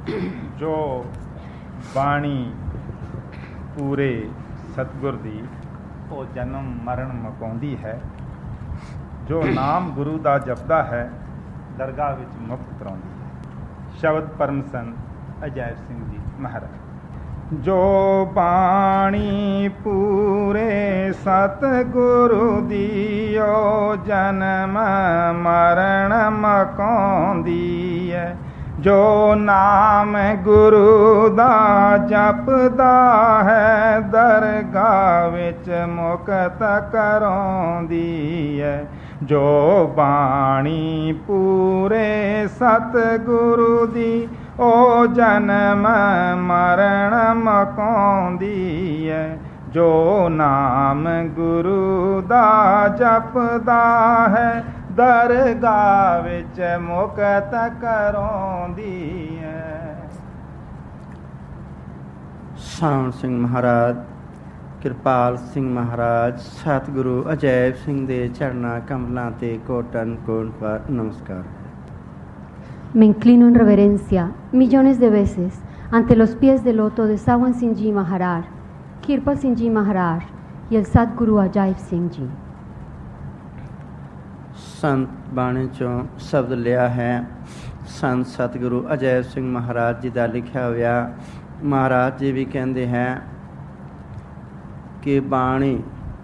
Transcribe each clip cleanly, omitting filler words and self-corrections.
ਜੋ ਬਾਣੀ ਪੂਰੇ ਸਤਿਗੁਰ ਦੀ ਉਹ ਜਨਮ ਮਰਨ ਮੁਕਾਉਂਦੀ ਹੈ। ਜੋ ਨਾਮ ਗੁਰੂ ਦਾ ਜਪਦਾ ਹੈ ਦਰਗਾਹ ਵਿੱਚ ਮੁਕਤ ਕਰਾਉਂਦੀ ਹੈ। ਸ਼ਬਦ ਪਰਮ ਸੰਤ ਅਜੈਬ ਸਿੰਘ ਜੀ ਮਹਾਰਾਜ। ਜੋ ਬਾਣੀ ਪੂਰੇ ਸਤਿਗੁਰੂ ਦੀ ਓ ਜਨਮ ਮਰਨ ਮੁਕਾਉਂਦੀ ਹੈ। ਜੋ ਨਾਮ ਗੁਰੂ ਦਾ ਜਪਦਾ ਹੈ ਦਰਗਾਹ ਵਿੱਚ ਮੁਕਤ ਕਰਾਉਂਦੀ ਹੈ। ਜੋ ਬਾਣੀ ਪੂਰੇ ਸਤਿਗੁਰੂ ਦੀ ਓ ਜਨਮ ਮਰਨ ਮੁਕਾਉਂਦੀ ਹੈ। ਜੋ ਨਾਮ ਗੁਰੂ ਦਾ ਜਪਦਾ ਹੈ ਦਰਗਾਹ ਵਿੱਚ ਮੁਕਤ ਕਰਾਉਂਦੀ ਹੈ। ਸਾਵਣ ਸਿੰਘ ਮਹਾਰਾਜ, ਕਿਰਪਾਲ ਸਿੰਘ ਮਹਾਰਾਜ, ਸਤਿਗੁਰੂ ਅਜੈਬ ਸਿੰਘ ਦੇ ਚਰਨਾਂ ਕਮਲਾਂ ਤੇ ਕੋਟਨ ਕੋਟ ਪਰ ਨਮਸਕਾਰ। Me inclino en reverencia millones de veces ante los pies del loto de Sawan Singh Ji Maharaj, Kirpal Singh Ji Maharaj y el Sadguru Ajaib Singh Ji। ਸੰਤ ਬਾਣੀ ਚੋਂ ਸ਼ਬਦ ਲਿਆ ਹੈ ਸੰਤ ਸਤਿਗੁਰੂ ਅਜੈਬ ਸਿੰਘ ਮਹਾਰਾਜ ਜੀ ਦਾ ਲਿਖਿਆ ਹੋਇਆ। ਮਹਾਰਾਜ ਜੀ ਵੀ ਕਹਿੰਦੇ ਹੈ ਕਿ ਬਾਣੀ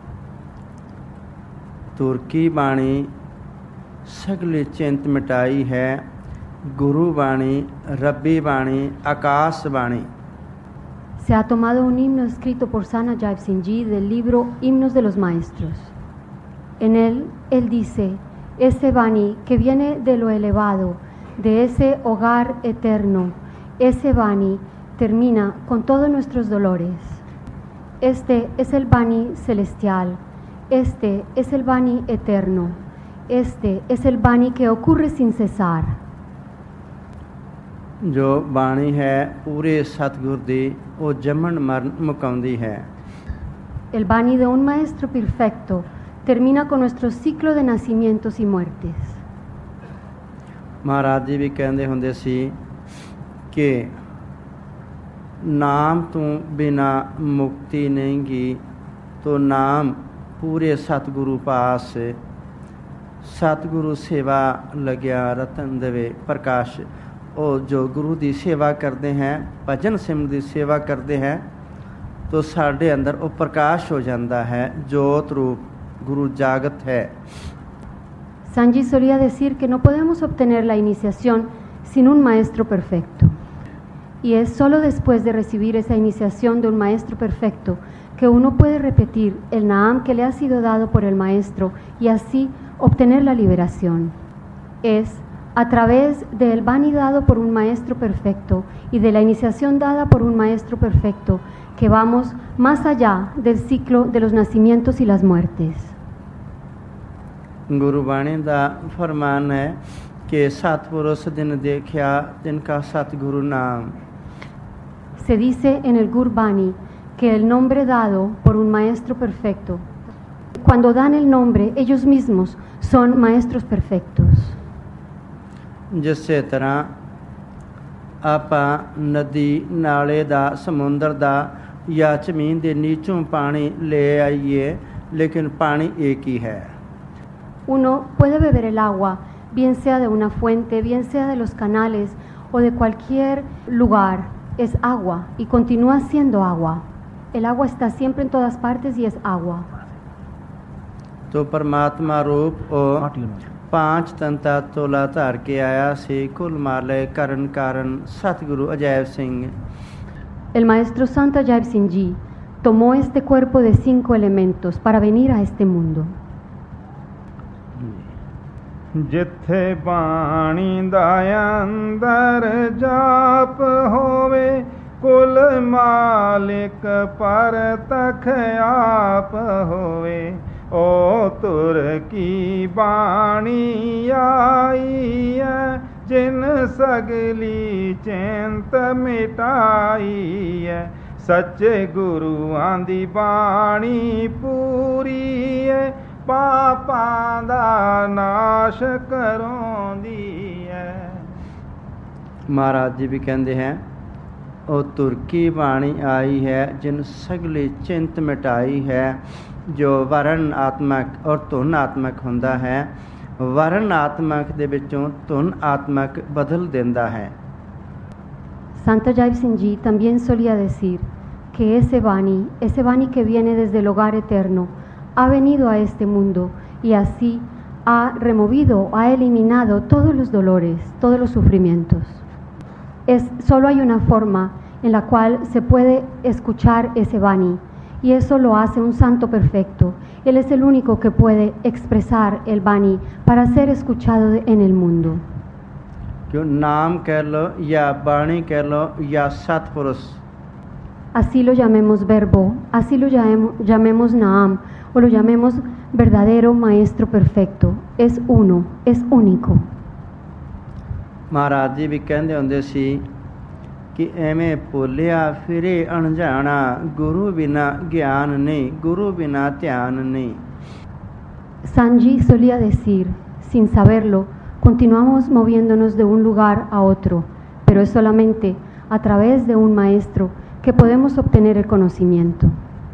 ਤੁਰਕੀ ਬਾਣੀ ਸਗਲੇ ਚਿੰਤ ਮਿਟਾਈ ਹੈ। ਗੁਰੂ ਬਾਣੀ, ਰੱਬੀ ਬਾਣੀ, ਆਕਾਸ਼ ਬਾਣੀ। Se ha tomado un himno escrito por San Ajaib Singh Ji del libro Himnos de los Maestros. En él dice, ese Bani que viene de lo elevado, de ese hogar eterno, ese Bani termina con todos nuestros dolores. Este es el Bani celestial, este es el Bani eterno, este es el Bani que ocurre sin cesar. ਜੋ ਬਾਣੀ ਹੈ ਪੂਰੇ ਸਤਿਗੁਰ ਦੀ ਉਹ ਜੰਮਣ ਮਰਨ ਮੁਕਾਉਂਦੀ ਹੈ। El Bani de un maestro perfecto termina con nuestro ciclo de nacimientos y muertes. Maharaj ਜੀ ਵੀ ਕਹਿੰਦੇ ਹੁੰਦੇ ਸੀ ਕਿ ਨਾਮ ਤੋਂ ਬਿਨਾ ਮੁਕਤੀ ਨਹੀਂ ਗੀ ਤੋ ਨਾਮ ਪੂਰੇ ਸਤਿਗੁਰੂ ਪਾਸ। ਸਤਿਗੁਰੂ ਸੇਵਾ ਲੱਗਿਆ ਰਤਨ ਦੇਵੇ ਪ੍ਰਕਾਸ਼। ਉਹ ਜੋ ਗੁਰੂ ਦੀ ਸੇਵਾ ਕਰਦੇ ਹੈ ਭਜਨ ਸਿਮਰਨ ਦੀ ਸੇਵਾ ਕਰਦੇ ਹੈ ਤੋ ਸਾਡੇ ਅੰਦਰ ਉਹ ਪ੍ਰਕਾਸ਼ ਹੋ ਜਾਂਦਾ ਹੈ। ਜੋਤ ਰੂਪ ਗੁਰੂ ਜਾਗਤ ਹੈ। Sanji solía decir que no podemos obtener la iniciación sin un maestro perfecto. Y es solo después de recibir esa iniciación de un maestro perfecto que uno puede repetir el Naam que le ha sido dado por el maestro y así obtener la liberación. Es a través del Bani dado por un maestro perfecto y de la iniciación dada por un maestro perfecto que vamos más allá del ciclo de los nacimientos y las muertes. ਗੁਰੂ ਬਾਣੀ ਦਾ ਫਰਮਾਨ ਹੈ ਕਿ ਸਤਿਪੁਰਸ਼ ਦਿਨ ਦੇਖਿਆ ਜਿਨਕਾ ਸਤਿਗੁਰੂ ਨਾਮ। Se dice en el Gurbani que el nombre dado por un maestro perfecto, cuando dan el nombre ellos mismos son maestros perfectos. ਜਿਸੇ ਤਰ੍ਹਾਂ ਆਪਾਂ ਨਦੀ ਨਾਲੇ ਦਾ ਸਮੁੰਦਰ ਦਾ ਜਾਂ ਜ਼ਮੀਨ ਦੇ ਨੀਚੋਂ ਪਾਣੀ ਲੈ ਆਈਏ ਲੇਕਿਨ ਪਾਣੀ ਇੱਕ ਹੀ ਹੈ। Uno puede beber el agua, bien sea de una fuente, bien sea de los canales o de cualquier lugar, es agua y continúa siendo agua. El agua está siempre en todas partes y es agua. तो परमात्मा रूप और पांच तंता तोला धार के आया से कुल माले करण कारण सतगुरु अजैब Singh. El maestro Santo Ajaib Singh Ji tomó este cuerpo de 5 elementos para venir a este mundo. ਜਿੱਥੇ ਬਾਣੀ ਦਾ ਅੰਦਰ ਜਾਪ ਹੋਵੇ ਕੁਲ ਮਾਲਿਕ ਪਰਤਖ ਆਪ ਹੋਵੇ। ਓ ਤੁਰ ਕੀ ਬਾਣੀ ਆਈ ਹੈ ਜਿਨ ਸਗਲੀ ਚਿੰਤ ਮਿਟਾਈ ਹੈ। ਸੱਚੇ ਗੁਰੂਆਂ ਦੀ ਬਾਣੀ ਪੂਰੀ ਹੈ ਪਾਪਾਂ ਦਾ ਨਾਸ਼ ਕਰਾਉਂਦੀ ਹੈ। महाराज जी भी कहते हैं ਉਹ ਤੁਰਕੀ ਬਾਣੀ ਆਈ ਹੈ ਜਿਨ ਸਗਲੀ ਚਿੰਤ ਮਿਟਾਈ ਹੈ ਜੋ ਵਰਨ ਆਤਮਕ ਔਰ ਧੁਨ ਆਤਮਕ ਹੁੰਦਾ ਹੈ ਵਰਨ ਆਤਮਕ ਦੇ ਵਿੱਚੋਂ ਧੁਨ ਆਤਮਕ ਬਦਲ ਦਿੰਦਾ ਹੈ। Santo Jai Singh Ji también solía decir que ese Vani que viene desde el hogar eterno, ha venido a este mundo y así ha removido, ha eliminado todos los dolores, todos los sufrimientos. Solo hay una forma en la cual se puede escuchar ese Vani y eso lo hace un santo perfecto. Él es el único que puede expresar el Vani para ser escuchado en el mundo. क्यों नाम कह लो या वाणी कह लो या सतपुरुष, así lo llamemos verbo, así lo llamemos Naam o lo llamemos verdadero maestro perfecto, es uno, es único. महाराज जी भी कहते होंदे सी कि एवें भुलिया फिरे अणजाना गुरु बिना ज्ञान नहीं, गुरु बिना ध्यान नहीं। Sanji solía decir, sin saberlo, continuamos moviéndonos de un lugar a otro, pero es solamente a través de un maestro que podemos obtener el conocimiento.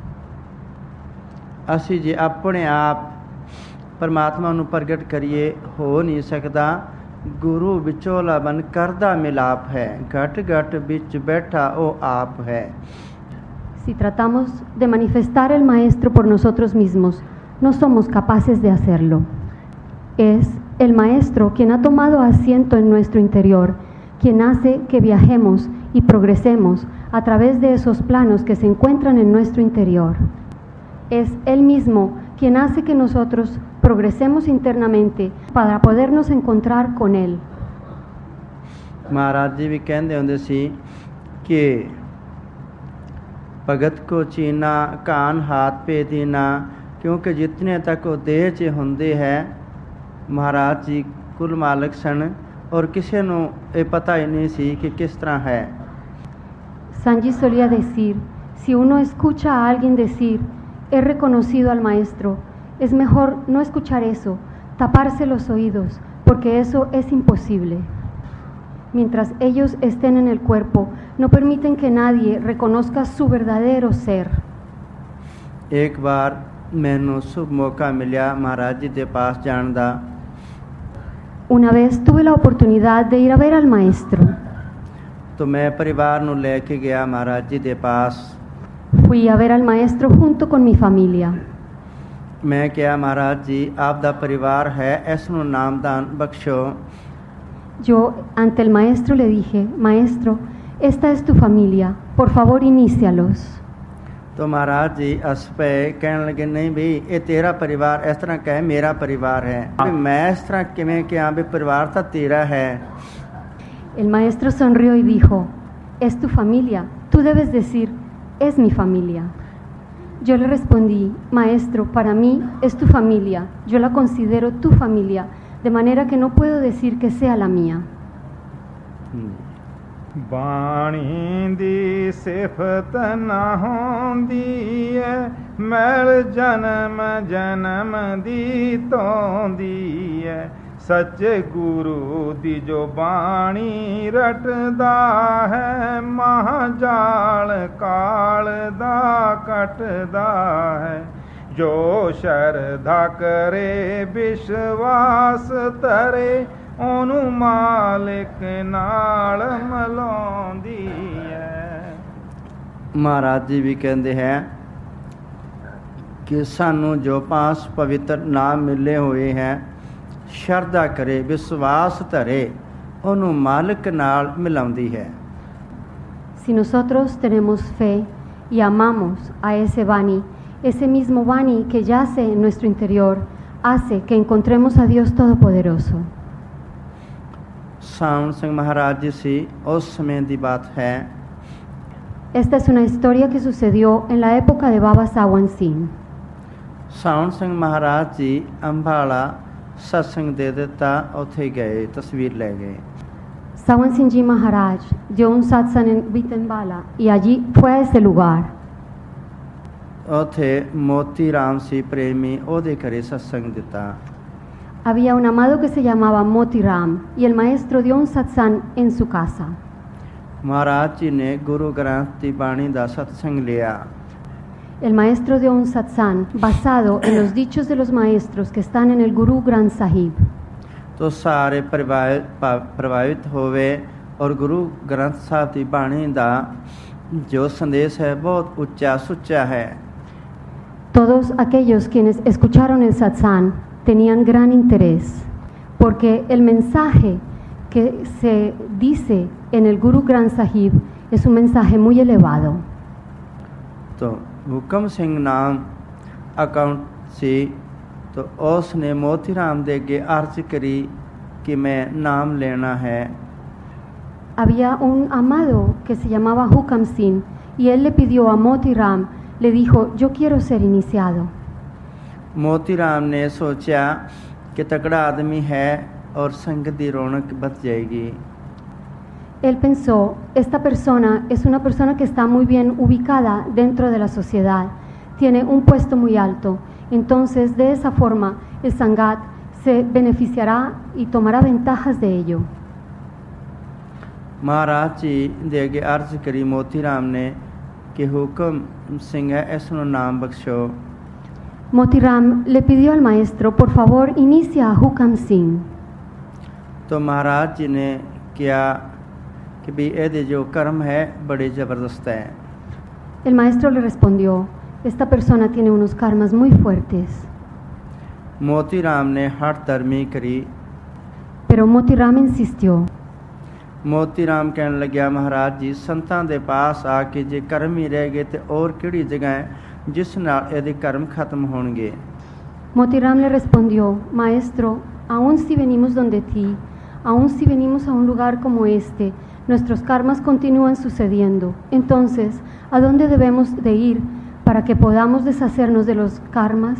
ਅਸੀਂ ਜੇ ਆਪਣੇ ਆਪ ਪਰਮਾਤਮਾ ਨੂੰ ਪ੍ਰਗਟ ਕਰੀਏ ਹੋ ਨਹੀਂ ਸਕਦਾ। ਗੁਰੂ ਵਿਚੋਲਾ ਬਨ ਕਰਦਾ ਮਿਲਾਪ ਹੈ, ਘਟ ਘਟ ਵਿੱਚ ਬੈਠਾ ਉਹ ਆਪ ਹੈ। Si tratamos de manifestar el maestro por nosotros mismos, no somos capaces de hacerlo. Es el maestro quien ha tomado asiento en nuestro interior, quien hace que viajemos y progresemos a través de esos planos que se encuentran en nuestro interior. Es Él mismo quien hace que nosotros progresemos internamente para podernos encontrar con Él. महाराज जी भी कहते होंदे सी कि भगत को चीना कान हाथ पे दीना, क्योंकि जितने तक वो देह च हुंदे है महाराज जी कुल मालक सन और किसी ਨੂੰ ਇਹ ਪਤਾ ਹੀ ਨਹੀਂ ਸੀ ਕਿ ਕਿਸ ਤਰ੍ਹਾਂ ਹੈ। Sanji solía decir, si uno escucha a alguien decir, he reconocido al maestro, es mejor no escuchar eso, taparse los oídos, porque eso es imposible. Mientras ellos estén en el cuerpo, no permiten que nadie reconozca su verdadero ser. एक बार मैनू शुभ मौका मिला महाराज जी के पास जाने का। Una vez tuve la oportunidad de ir a ver al maestro. तो मैं परिवार ਨੂੰ ਲੈ ਕੇ ਗਿਆ महाराज जी के पास। Fui a ver al maestro junto con mi familia. मैं क्या महाराज जी आप दा परिवार है, इसनों नामदान बख्शो। Yo ante el maestro le dije, maestro, esta es tu familia, por favor inícialos. तो महाराज जी हस पे कहने लगे नहीं भाई ये तेरा परिवार, इस तरह कहे मेरा परिवार है। मैं इस तरह किमें क्या भी परिवार तो तेरा है। El maestro sonrió y dijo, es tu familia, tú debes decir, es mi familia. Yo le respondí, maestro, para mí es tu familia, yo la considero tu familia, de manera que no puedo decir que sea la mía. ਬਾਣੀ ਦੀ ਸਿਫਤ ਨਾ ਹੁੰਦੀ ਐ, ਮੈਲ ਜਨਮ ਜਨਮ ਦੀ ਧੋਂਦੀ ਐ। ਸੱਚੇ ਗੁਰੂ ਦੀ ਜੋ ਬਾਣੀ ਰਟਦਾ ਹੈ, ਮਹਾਜਾਲ ਕਾਲ ਦਾ ਕੱਟਦਾ ਹੈ। ਜੋ ਸ਼ਰਧਾ ਕਰੇ ਵਿਸ਼ਵਾਸ ਧਰੇ, ਉਹਨੂੰ ਮਾਲਿਕ ਨਾਲ ਮਿਲਾਉਂਦੀ ਹੈ। महाराज जी भी कहते हैं कि सानू जो पांच पवित्र नाम मिले हुए हैं, शरधा करे विश्वास धरे, ਉਹਨੂੰ मालिक नाल मिलाਉਂਦੀ है। Si nosotros tenemos fe y amamos a ese Vani, ese mismo Vani que yace en nuestro interior hace que encontremos a Dios Todopoderoso. सावन सिंह महाराज जी सी उस समय की बात है। Esta es una historia que sucedió en la época de Baba Sawan Singh. सावन सिंह महाराज जी अंबाला सत्संग दे देता, उथे गए तस्वीर ले गए। Sawan Singh Ji Maharaj dio un satsang en Vitambala y allí fue a ese lugar. उथे मोती राम सी प्रेमी ओदे घरे सत्संग दिता। había un amado que se llamaba Moti Ram y el maestro dio un satsang en su casa. महाराज जी ने गुरु ग्रंथ की बाणी का सत्संग लिया। El maestro dio un satsang basado en los dichos de los maestros que están en el Guru Granth Sahib. तो सारे प्रभावित होवे और गुरु ग्रंथ साहब की बाणी का जो संदेश है बहुत ऊंचा सुच्चा है। Todos aquellos quienes escucharon el satsang tenían gran interés, porque el mensaje que se dice en el Guru Granth Sahib es un mensaje muy elevado. तो हुकम सिंह नाम अकाउंट से तो उसने मोतीराम दे के अर्ज करी कि मैं नाम लेना है। Había un amado que se llamaba Hukam Singh y él le pidió a Moti Ram, le dijo, yo quiero ser iniciado. Motiram ने सोचा कि तगड़ा आदमी है और संगत की रौनक बच जाएगी। Él pensó, esta persona es una persona que está muy bien ubicada dentro de la sociedad, tiene un puesto muy alto, entonces de esa forma el Sangat se beneficiará y tomará ventajas de ello. महाराज जी दे अगे अर्ज करी मोतीराम ने कि हुकम सिंह है इसनो नाम बख्शो। Moti Ram le pidió al maestro, por favor, inicia a Hukam Singh. तो महाराज जी ने किया कि भी ये जो कर्म है बड़े ज़बरदस्त है। El maestro le respondió, esta persona tiene unos karmas muy fuertes. Motiram ने हठ धर्मी करी। Pero Moti Ram insistió. Motiram कहने लग्या महाराज जी संतां दे पास आके जे कर्म ही रह गए तो और किहड़ी जगह है जिस नाल इहदे कर्म खत्म होणगे। Moti Ram le respondió, maestro, aun si venimos donde ti, aun si venimos a un lugar como este, nuestros karmas continúan sucediendo. Entonces, ¿a dónde debemos de ir para que podamos deshacernos de los karmas?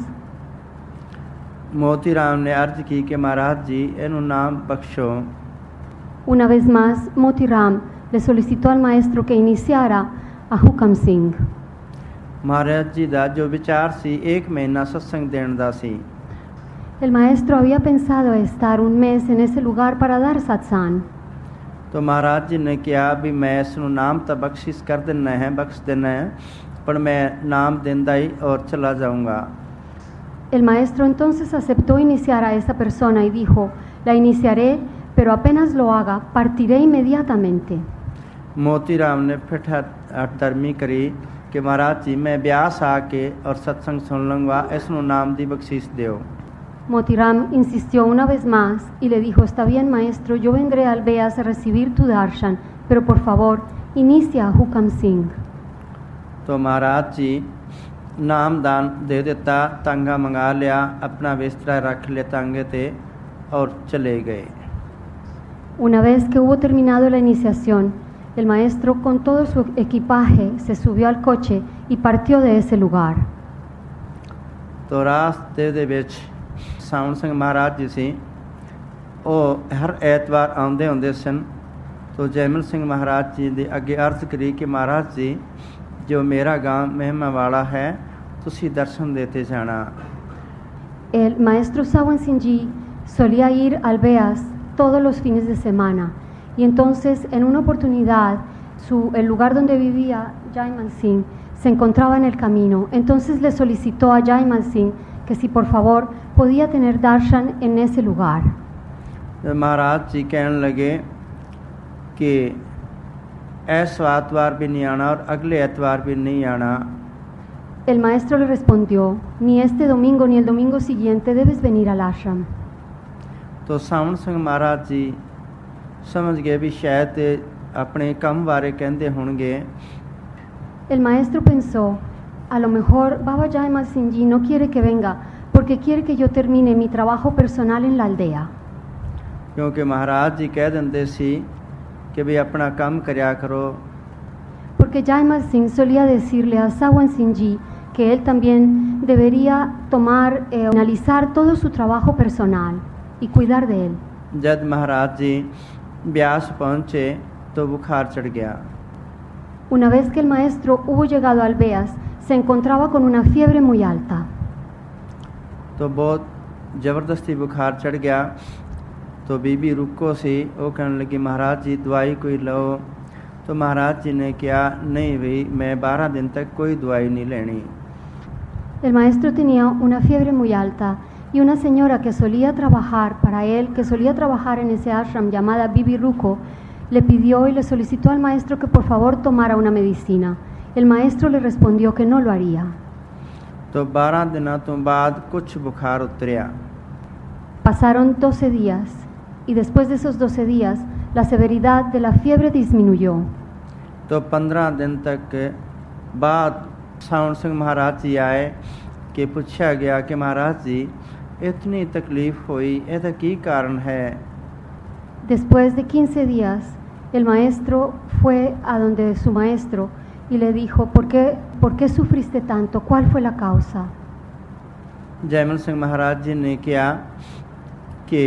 Motiram ने अर्ज की कि महाराज जी इहनू नाम बख्शो। Una vez más, Moti Ram le solicitó al maestro que iniciara a Hukam Singh. महाराज जी दा जो विचार सी एक महीना सत्संग देण दा सी। El maestro había pensado estar un mes en ese lugar para dar satsang. तो महाराज जी ने कहा भी मैं इसनू नाम तो बख्शिश कर देना है बख्श देना है पर मैं नाम देंदा ही और चला जाऊंगा। El maestro entonces aceptó iniciar a esa persona y dijo, la iniciaré, pero apenas lo haga, partiré inmediatamente. Motiram ने फिर धर्मी करी कि महाराज जी मैं ब्यास आके और सत्संग सुन लूँगा इसनू नाम दी बख्शीश दो। Moti Ram insistió una vez más y le dijo, está bien maestro, yo vendré al Beas a recibir tu darshan, pero por favor, inicia a Hukam Singh. तो महाराज जी नाम दान दे देता, तांगा मंगा लिया, अपना बिस्तरा रख लिया तांगे ते और चले गए। Una vez que hubo terminado la iniciación, el maestro con todo su equipaje se subió al coche y partió de ese lugar. तो रास्ते दे विच सावन सिंह महाराज जी सी ਉਹ हर ਐਤਵਾਰ ਆਉਂਦੇ ਹੁੰਦੇ ਸਨ। तो जैमल सिंह महाराज जी ਦੇ ਅੱਗੇ अर्ज करी कि महाराज जी जो मेरा गांव महिमा वाला है तुसी दर्शन देते जाना। El maestro Sawan Singh Ji solía ir al Beas todos los fines de semana y entonces en una oportunidad el lugar donde vivía Jaimal Singh se encontraba en el camino. Entonces le solicitó a Jaimal Singh que si por favor podía tener darshan en ese lugar. महाराज जी कहने लगे कि ऐस एतवार भी नहीं आना और अगले एतवार भी नहीं आना। El maestro le respondió, ni este domingo ni el domingo siguiente debes venir al ashram. तो सावन सिंह महाराज जी समझ गए भी शायद अपने काम बारे कहते होंगे। El maestro pensó, a lo mejor Baba Jaimal Singh Ji no quiere que venga porque quiere que yo termine mi trabajo personal en la aldea. क्योंकि महाराज जी कह देंगे सी कि भी अपना काम करया करो। Porque Jaimal Singh solía decirle a Sawan Singh Ji que él también debería analizar todo su trabajo personal y cuidar de él. जब महाराज जी ब्यास पहुँचे तो बुखार चढ़ गया। Una vez que el maestro hubo llegado al Beas, se encontraba con una fiebre muy alta. तो बहुत ਜ਼ਬਰਦਸਤੀ ਬੁਖਾਰ ਚੜ ਗਿਆ। तो बीबी रुको सी वो कहने लगी महाराज जी दवाई कोई लो। तो महाराज जी ने कहा नहीं भाई मैं 12 दिन तक कोई दवाई नहीं लेनी। El maestro tenía una fiebre muy alta y una señora que solía trabajar para él, que solía trabajar en ese ashram llamada Bibi Ruko, le pidió y le solicitó al maestro que por favor tomara una medicina. El maestro le respondió que no lo haría. तो 12 दिनों तो बाद कुछ बुखार उतरिया। Pasaron 12 días y después de esos 12 días la severidad de la fiebre disminuyó. तो 15 दिन तक बाद सावन सिंह महाराज जी आए कि पूछा गया कि महाराज जी इतनी तकलीफ हुई ऐसा की कारण है। Después de 15 días el maestro fue a donde su maestro y le dijo ¿por qué sufriste tanto? ¿Cuál fue la causa? Jaimal सिंह महाराज जी ने कहा कि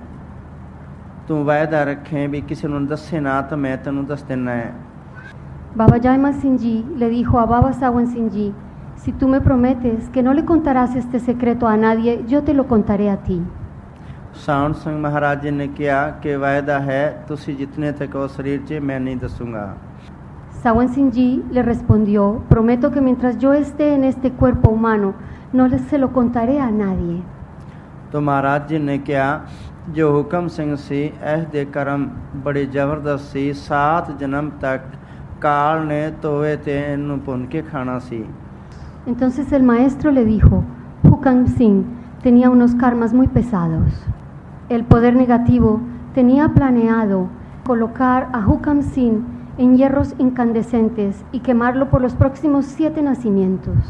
तू वायदा रखें भी किसी ने दसे ना तो मैं तेनू दस देना है। Baba Jaimal Singh Ji le dijo a Baba Sawan Singh Ji, si tú me prometes que no le contarás este secreto a nadie, yo te lo contaré a ti. सावन सिंह महाराज जी ने कहा कि वायदा है तुसी जितने तक हो शरीर च मैं नहीं दसूंगा। Sawan Singh Ji le respondió, prometo que mientras yo esté en este cuerpo humano, no se lo contaré a nadie. तो महाराज जी ने कहा जो हुक्म सिंह सी ऐसे कर्म बड़े जबरदस्त सी 7 जन्म तक काल ने तोवे ते इन्हू भुन के खाना सी। Entonces el maestro le dijo, Hukam Singh tenía unos karmas muy pesados. El poder negativo tenía planeado colocar a Hukam Singh en hierros incandescentes y quemarlo por los próximos 7 nacimientos.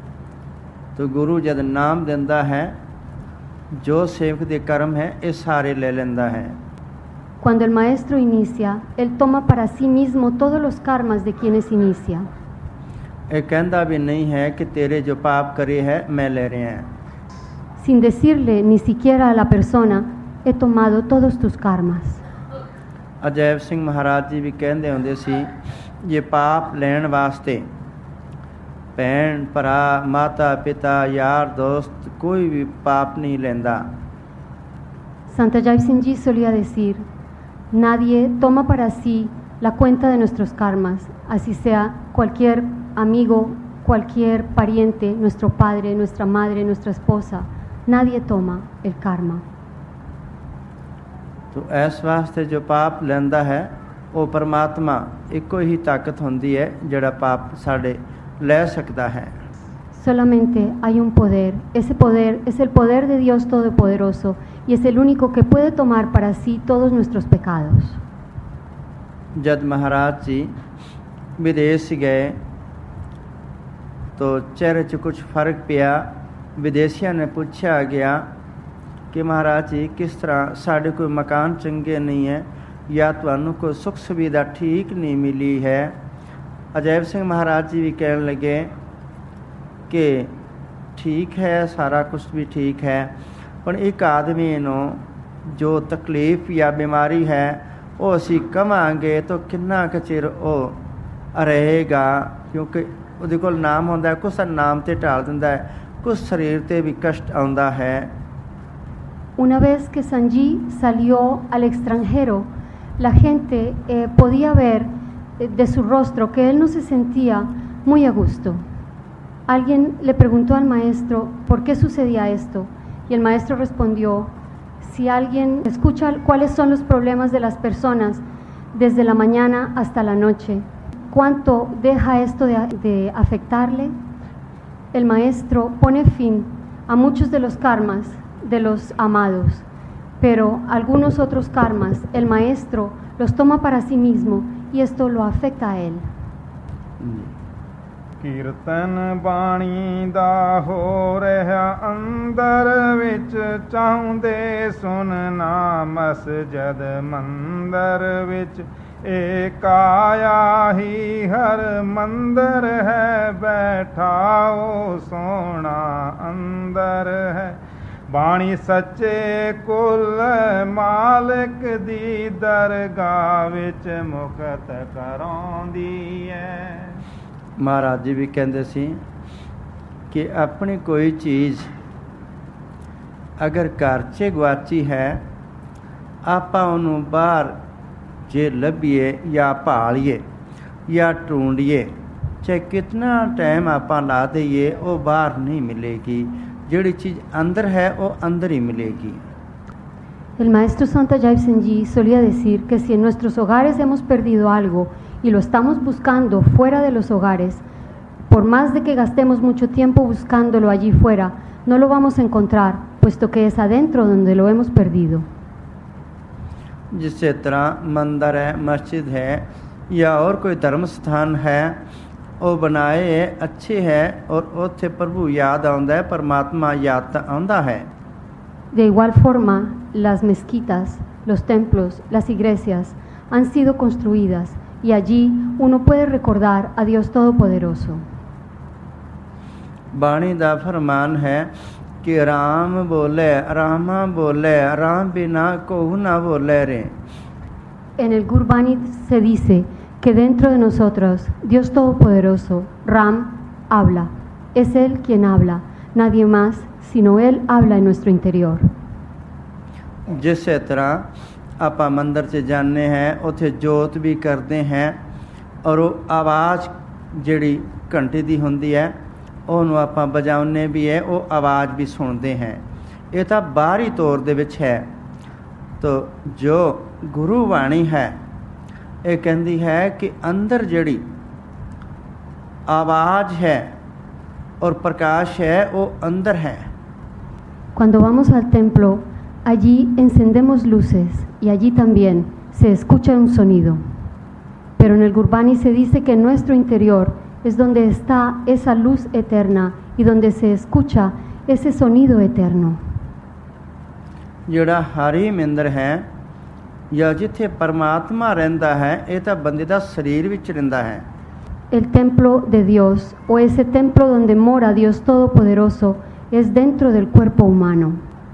तो गुरु जद नाम देंदा है जो सेवक दे कर्म है ये सारे ले लेंदा है। Cuando el maestro inicia, él toma para sí mismo todos los karmas de quienes inicia. ये कहंदा भी नहीं है कि तेरे जो पाप करे है मैं ले रहे हैं। Sin decirle ni siquiera a la persona, he tomado todos tus karmas. Ajaib सिंह महाराज जी भी कहंदे हुंदे सी ये पाप लैण वास्ते भैन भरा माता पिता यार दोस्त कोई भी पाप नहीं लेंदा। Santa Jai Singh Ji solía decir, nadie toma para sí la cuenta de nuestros karmas, así sea cualquier amigo, cualquier pariente, nuestro padre, nuestra madre, nuestra esposa, nadie toma el karma. तो इस वास्ते जो पाप लेंदा है वो परमात्मा एको ही ताकत होंदी है जड़ा पाप साढ़े ले सकता है। Solamente hay un poder, ese poder es el poder de Dios Todopoderoso y es el único que puede tomar para sí todos nuestros pecados. जब महाराज जी विदेश गए तो चेहरे च कुछ फर्क पिया। विदेशियों ने पूछा गया कि महाराज जी किस तरह साढ़े कोई मकान चंगे नहीं है या तुहानू कोई सुख सुविधा ठीक नहीं मिली है। अजैब सिंह महाराज जी भी कहने लगे कि ठीक है सारा कुछ भी ठीक है पर एक आदमी नू जो तकलीफ या बीमारी है वो असी कवांगे तो कितना क चिर वो रहेगा क्योंकि उहदे कोल नाम होंदा है कुछ नाम ते टाल दिंदा है कुछ शरीर ते भी कष्ट आउंदा है। Una vez que Sanji salió al extranjero, la gente podía ver de su rostro que él no se sentía muy a gusto. Alguien le preguntó al maestro por qué sucedía esto y el maestro respondió, si alguien escucha cuáles son los problemas de las personas desde la mañana hasta la noche, ¿cuánto deja esto de afectarle? El maestro pone fin a muchos de los karmas de los amados, pero algunos otros karmas el maestro los toma para sí mismo y esto lo afecta a él. ਕੀਰਤਨ ਬਾਣੀ ਦਾ ਹੋ ਰਿਹਾ ਅੰਦਰ ਵਿੱਚ ਚਾਹੁੰਦੇ ਸੁਨਣਾ ਮਸਜਦ ਮੰਦਰ ਵਿੱਚ ਏਕ ਆਇਆ ਹੀ ਹਰ ਮੰਦਰ ਹੈ ਬੈਠਾਓ ਸੋਹਣਾ ਅੰਦਰ ਹੈ ਬਾਣੀ ਸੱਚੇ ਕੁਲ ਮਾਲਕ ਦੀ ਦਰਗਾਹ ਵਿੱਚ ਮੁਕਤ ਕਰਾਉਂਦੀ ਹੈ। महाराज जी भी कहते सी कि अपनी कोई चीज़ ਅਗਰ ਘਰ 'ਚ ਗਵਾਚੀ ਹੈ ਆਪਾਂ ਉਹਨੂੰ ਬਾਹਰ ਜੇ ਲੱਭੀਏ ਜਾਂ ਭਾਲੀਏ ਜਾਂ ਢੂੰਡੀਏ ਚਾਹੇ ਕਿਤਨਾ ਟਾਈਮ ਆਪਾਂ ਲਾ ਦਈਏ ਉਹ ਬਾਹਰ ਨਹੀਂ ਮਿਲੇਗੀ। ਜਿਹੜੀ ਚੀਜ਼ ਅੰਦਰ ਹੈ ਉਹ ਅੰਦਰ ਹੀ ਮਿਲੇਗੀ। El maestro Santa Jai Senji solía decir que si en nuestros hogares hemos perdido algo y lo estamos buscando fuera de los hogares, por más de que gastemos mucho tiempo buscándolo allí fuera, no lo vamos a encontrar, puesto que es adentro donde lo hemos perdido. जिस तरह मंदिर है, मस्जिद है या और कोई धर्म स्थान है ਉਹ ਬਣਾਏ ਅੱਛੇ ਹੈ ਔਰ ਉੱਥੇ ਪ੍ਰਭੂ ਯਾਦ ਆਉਂਦਾ ਹੈ, ਪਰਮਾਤਮਾ ਯਾਦ ਤਾਂ ਆਉਂਦਾ ਹੈ। De igual forma, las mezquitas, los templos, las iglesias han sido construidas y allí uno puede recordar a Dios Todopoderoso. ਬਾਣੀ ਦਾ ਫਰਮਾਨ ਹੈ ਕਿ ਰਾਮ ਬੋਲੇ ਰਾਮਾ ਬੋਲੇ ਰਾਮ ਬਿਨਾ ਕੋਹੁ ਨਾ ਬੋਲੇ ਰੇ। En el Gurbani se dice que dentro de nosotros Dios Todopoderoso, Ram, habla. Es Él quien habla, nadie más, sino Él habla en nuestro interior. ਜਿਸ ਤਰ੍ਹਾਂ ਆਪਾਂ ਮੰਦਰ 'ਚ ਜਾਂਦੇ ਹਾਂ ਉੱਥੇ ਜੋਤ ਵੀ ਕਰਦੇ ਹਾਂ ਔਰ ਉਹ ਆਵਾਜ਼ ਜਿਹੜੀ ਘੰਟੇ ਦੀ ਹੁੰਦੀ ਹੈ ਉਹਨੂੰ ਆਪਾਂ ਵਜਾਉਂਦੇ ਵੀ ਹੈ, ਉਹ ਆਵਾਜ਼ ਵੀ ਸੁਣਦੇ ਹਾਂ। ਇਹ ਤਾਂ ਬਾਹਰੀ ਤੌਰ ਦੇ ਵਿੱਚ ਹੈ। ਤਾਂ ਜੋ ਗੁਰੂ ਬਾਣੀ ਹੈ ਇਹ ਕਹਿੰਦੀ ਹੈ ਕਿ ਅੰਦਰ ਜਿਹੜੀ ਆਵਾਜ਼ ਹੈ ਔਰ ਪ੍ਰਕਾਸ਼ ਹੈ ਉਹ ਅੰਦਰ ਹੈ। Cuando vamos al templo, allí encendemos luces y allí también se escucha un sonido. Pero en el Gurbani se dice que en nuestro interior es donde está esa luz eterna y donde se escucha ese sonido eterno. ਜਿਹੜਾ ਹਰੀ ਮੰਦਰ ਹੈ ਜਾਂ ਜਿੱਥੇ ਪਰਮਾਤਮਾ ਰਹਿੰਦਾ ਹੈ ਇਹ ਤਾਂ ਬੰਦੇ ਦਾ ਸਰੀਰ ਵਿੱਚ ਰਹਿੰਦਾ ਹੈ। El templo de Dios o ese templo donde mora Dios Todopoderoso es dentro del cuerpo humano.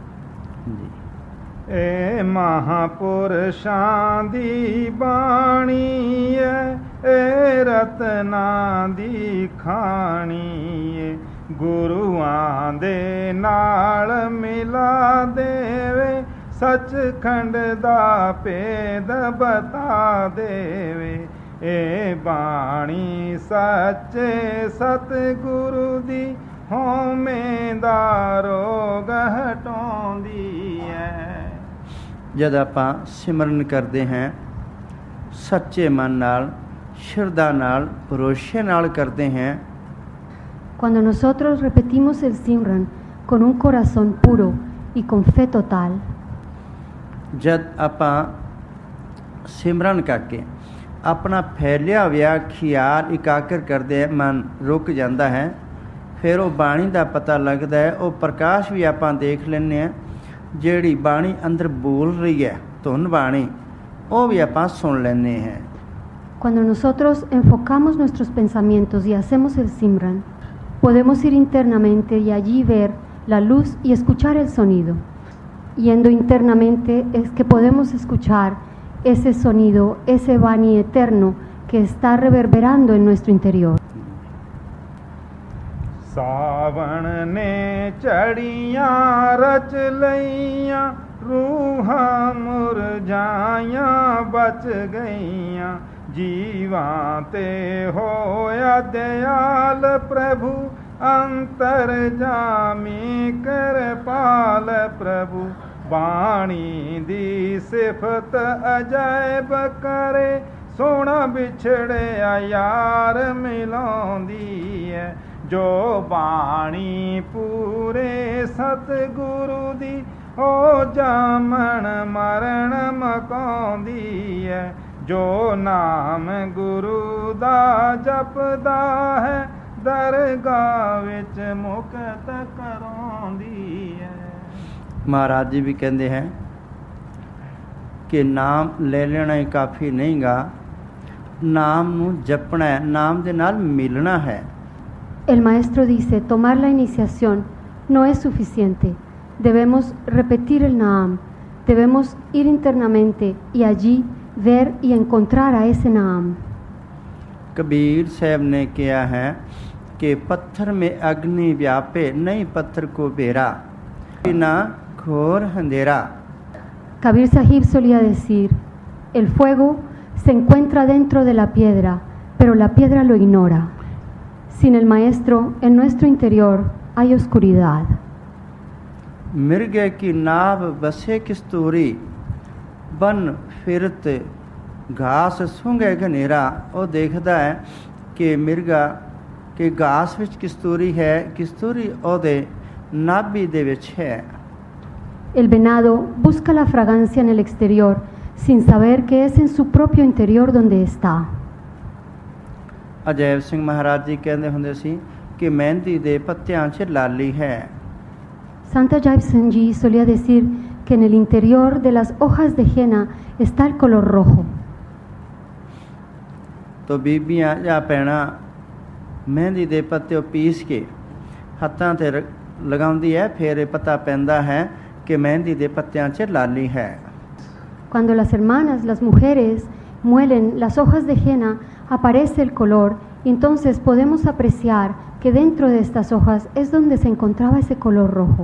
ਏ ਮਹਾਪੁਰਸ਼ਾਂ ਦੀ ਬਾਣੀ ਏ ਰਤਨਾਂ ਦੀ ਖਾਣੀ ਏ ਗੁਰੂਆਂ ਦੇ ਨਾਲ ਮਿਲਾ ਦੇਵੇ ਸੱਚਖੰਡ ਦਾ ਭੇਦ ਬਤਾ ਦੇਵੇ। ਇਹ ਬਾਣੀ ਸੱਚੇ ਸਤਿਗੁਰੂ ਦੀ ਹਉਮੈ ਦਾ ਰੋਗ ਹਟਾਉਂਦੀ ਹੈ। ਜਦ ਆਪਾਂ ਸਿਮਰਨ ਕਰਦੇ ਹਾਂ ਸੱਚੇ ਮਨ ਨਾਲ ਸ਼ਰਧਾ ਨਾਲ ਭਰੋਸੇ ਨਾਲ ਕਰਦੇ ਹਾਂ। Cuando nosotros repetimos el Simran con un corazón puro y con fe total, ਜਦ ਆਪਾਂ ਸਿਮਰਨ ਕਰਕੇ ਆਪਣਾ ਫੈਲਿਆ ਹੋਇਆ ਖਿਆਲ ਇਕਾਗਰ ਕਰਦੇ ਮਨ ਰੁਕ ਜਾਂਦਾ ਹੈ। ਫਿਰ ਉਹ ਬਾਣੀ ਦਾ ਪਤਾ ਲੱਗਦਾ ਹੈ, ਉਹ ਪ੍ਰਕਾਸ਼ ਵੀ ਆਪਾਂ ਦੇਖ ਲੈਂਦੇ ਹਾਂ। ਜਿਹੜੀ ਬਾਣੀ ਅੰਦਰ ਬੋਲ ਰਹੀ ਹੈ ਧੁਨ ਬਾਣੀ ਉਹ ਵੀ ਆਪਾਂ ਸੁਣ ਲੈਂਦੇ ਹਾਂ। cuando nosotros enfocamos nuestros pensamientos y hacemos el Simran, podemos ir internamente y allí ver la luz y escuchar el sonido. Yendo internamente es que podemos escuchar ese sonido, ese Vani eterno que está reverberando en nuestro interior. ਸਾਵਣ ਨੇ ਝੜੀਆਂ ਰਚ ਲਈਆਂ ਰੂਹਾਂ ਮੁਰਝਾਈਆਂ ਬਚ ਗਈਆਂ ਜੀਵਾਂ ਤੇ ਹੋਇਆ ਦਿਆਲ ਪ੍ਰਭੂ ਅੰਤਰ ਜਾਮੀ ਕਿਰਪਾਲ ਪ੍ਰਭੂ ਬਾਣੀ ਦੀ ਸਿਫਤ ਅਜਾਇਬ ਕਰੇ ਸੋਹਣਾ ਵਿਛੜਿਆ ਯਾਰ ਮਿਲਾਉਂਦੀ ਹੈ। ਜੋ ਬਾਣੀ ਪੂਰੇ ਸਤਿਗੁਰੂ ਦੀ ਹੋ ਜਾਮਣ ਮਰਨ ਮਕਾਉਂਦੀ ਹੈ। ਜੋ ਨਾਮ ਗੁਰੂ ਦਾ ਜਪਦਾ ਹੈ ਦਰਗਾਹ ਵਿੱਚ ਮੁਕਤ ਕਰਾਉਂਦੀ ਹੈ। ਮਹਾਰਾਜ ਜੀ ਵੀ ਕਹਿੰਦੇ ਹੈ ਕਿ ਨਾਮ ਲੈ ਲੈਣਾ ਹੀ ਕਾਫੀ ਨਹੀਂਗਾ, ਨਾਮ ਨੂੰ ਜਪਣਾ ਹੈ, ਨਾਮ ਦੇ ਨਾਲ ਮਿਲਣਾ ਹੈ। El maestro dice, tomar la iniciación no es suficiente, debemos repetir el Naam, debemos ir internamente y allí ver y encontrar a ese Naam. Kabir साहब ने किया है कि पत्थर में अग्नि व्यापे नहीं पत्थर को बेरा, बिना घोर अंधेरा। Kabir Sahib solía decir, el fuego se encuentra dentro de la piedra, pero la piedra lo ignora. Sin el maestro, en nuestro interior hay oscuridad. Mirge की नाभ बसे किस्तूरी बन फिरत घास सूंघे घनेरा। ਉਹ ਦੇਖਦਾ ਹੈ ਕਿ ਮਿਰਗਾ ਕਿ ਘਾਸ ਵਿੱਚ ਕਿਸਤੂਰੀ ਹੈ, ਕਿਸਤੂਰੀ ਉਹਦੇ ਨਾਭੀ ਦੇ ਵਿੱਚ ਹੈ। El venado busca la fragancia en el exterior sin saber que es en su propio interior donde está. Ajaib ਸਿੰਘ ਮਹਾਰਾਜ ਜੀ ਕਹਿੰਦੇ ਹੁੰਦੇ ਸੀ ਕਿ ਮਹਿੰਦੀ ਦੇ ਪੱਤਿਆਂ 'ਚ ਲਾਲੀ ਹੈ। Santa Jai Singh Ji solía decir que en el interior de las hojas de henna está el color rojo. तो ਬੀਬੀਆਂ ਜਾਂ ਭੈਣਾਂ ਮਹਿੰਦੀ ਦੇ ਪੱਤੇ ਪੀਸ ਕੇ ਹੱਥਾਂ 'ਤੇ ਲਗਾਉਂਦੀ ਹੈ, ਫਿਰ ਇਹ ਪਤਾ ਪੈਂਦਾ ਹੈ ਕਿ ਮਹਿੰਦੀ ਦੇ ਪੱਤਿਆਂ 'ਚ ਲਾਲੀ ਹੈ। Cuando las hermanas, las mujeres, muelen las hojas de henna, aparece el color y entonces podemos apreciar que dentro de estas hojas es donde se encontraba ese color rojo.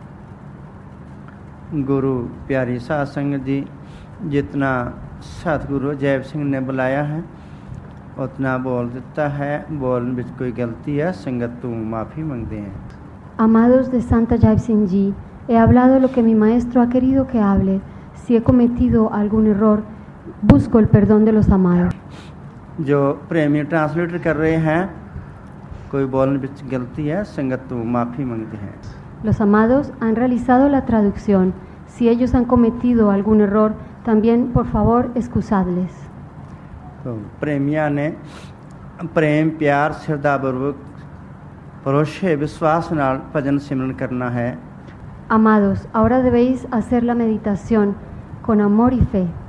गुरु प्यारी साध संगत जी, जितना सतगुरु अजैब सिंह ने बुलाया है उतना बोल देता है। बोलने में कोई गलती है संगत तू माफ़ी मांगते हैं। Amados de Santa Jai Singh Ji, he hablado lo que mi maestro ha querido que hable. Si he cometido algún error, busco el perdón de los amados. जो प्रेमी ट्रांसलेटर कर रहे हैं, कोई बोलने में गलती है संगत तू माफ़ी मांगते हैं। Los amados han realizado la traducción. Si ellos han cometido algún error, también por favor excusadles. तो प्रेमिया ने प्रेम प्यार श्रद्धापूर्वक भरोसे विश्वास नाल भजन सिमरन करना है। Amados, ahora debéis hacer la meditación con amor y fe.